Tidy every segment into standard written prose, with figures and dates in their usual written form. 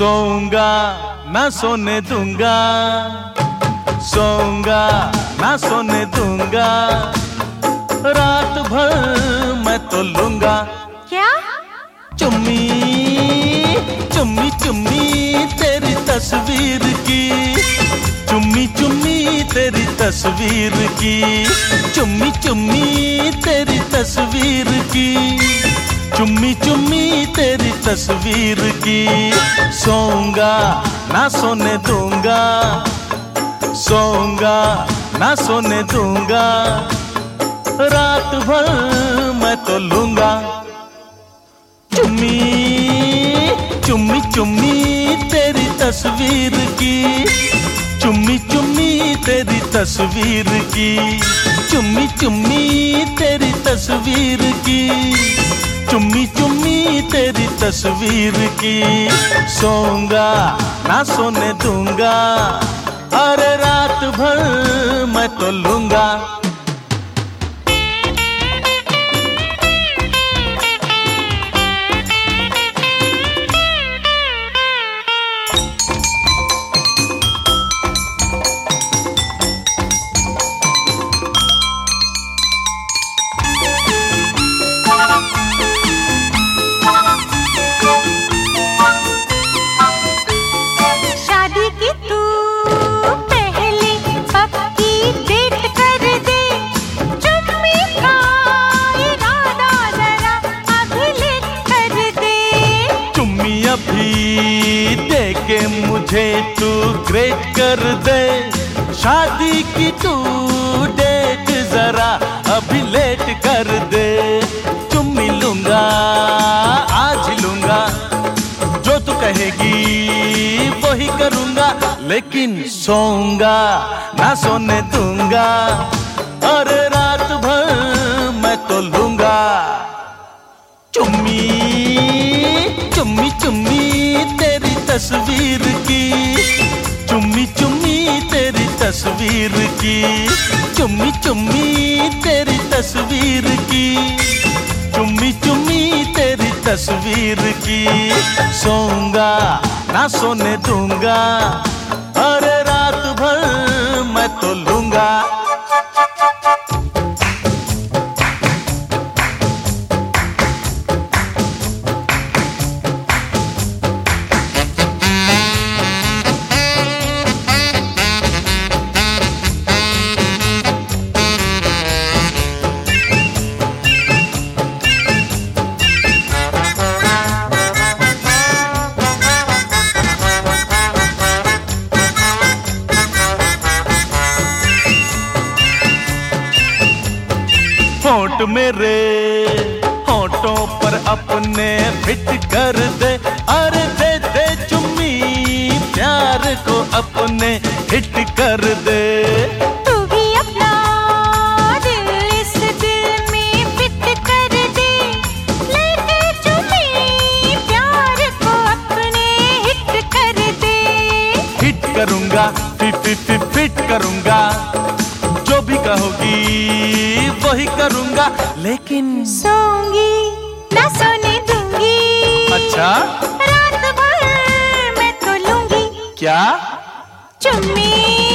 सोऊंगा ना सोने दूंगा, सोऊंगा ना सोने दूंगा, रात भर मैं तो लूंगा। क्या? चुम्मी चुम्मी चुम्मी तेरी तस्वीर की, चुम्मी चुम्मी तेरी तस्वीर की, चुम्मी चुम्मी तेरी तस्वीर की, चुम्मी चुम्मी तेरी तस्वीर की। सोऊंगा ना सोने दूंगा, सोऊंगा ना सोने दूंगा, रात भर मैं तो लूंगा। चुम्मी चुम्मी चुम्मी तेरी तस्वीर की, चुम्मी चुम्मी तेरी तस्वीर की, चुम्मी चुम्मी तेरी तस्वीर की, चुम्मी चुम्मी तेरी तस्वीर की। सोऊंगा ना सोने दूंगा, अरे रात भर मैं तो लूंगा। अभी देके मुझे तू ग्रेट कर दे, शादी की तू डेट जरा अभी लेट कर दे। चुम्मी लूंगा आज लूंगा, जो तू कहेगी वही करूंगा, लेकिन सोऊंगा ना सोने दूंगा, और रात भर मैं तो लूंगा। चुम्मी चुम्मी चुम्मी तेरी तस्वीर की, चुम्मी चुम्मी तेरी तस्वीर की, चुम्मी चुम्मी तेरी तस्वीर की, चुम्मी चुम्मी तेरी तस्वीर की। सोऊंगा ना सोने दूंगा, अरे रात भर मैं तो लूंगा। होंठ मेरे होंठों पर अपने फिट कर दे, अरे दे दे चुम्मी प्यार को अपने हिट कर दे। तू भी अपना दिल इस दिल में फिट कर दे, लेके चुम्मी प्यार को अपने हिट कर दे। हिट करूंगा फिट करूंगा, जो भी कहोगी वही करूंगा, लेकिन सोऊंगी ना सोने दूंगी। अच्छा? रात भर मैं तो लूंगी। क्या? चुम्मी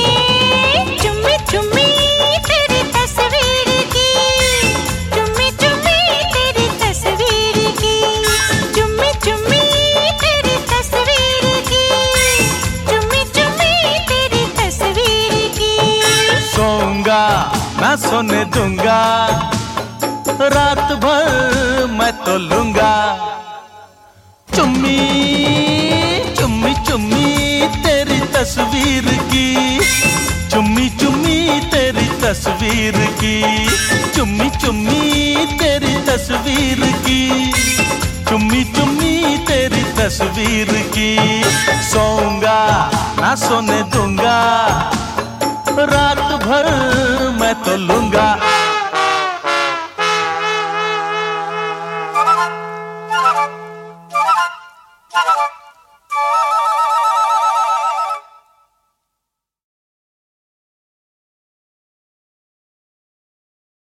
चुम्मी चुम्मी तेरी तस्वीर की, चुम्मी चुम्मी तेरी तस्वीर की, चुम्मी चुम्मी तेरी तस्वीर की, चुम्मी चुम्मी तेरी तस्वीर की। सोऊंगा ना सोने दूंगा, रात भर मैं तो लूंगा। चुम्मी चुम्मी चुम्मी तेरी तस्वीर की, चुम्मी चुम्मी तेरी तस्वीर की, चुम्मी चुम्मी तेरी तस्वीर की, चुम्मी चुम्मी तेरी तस्वीर की। सोऊंगा ना सोने दूंगा, रात भर मैं तो लूंगा।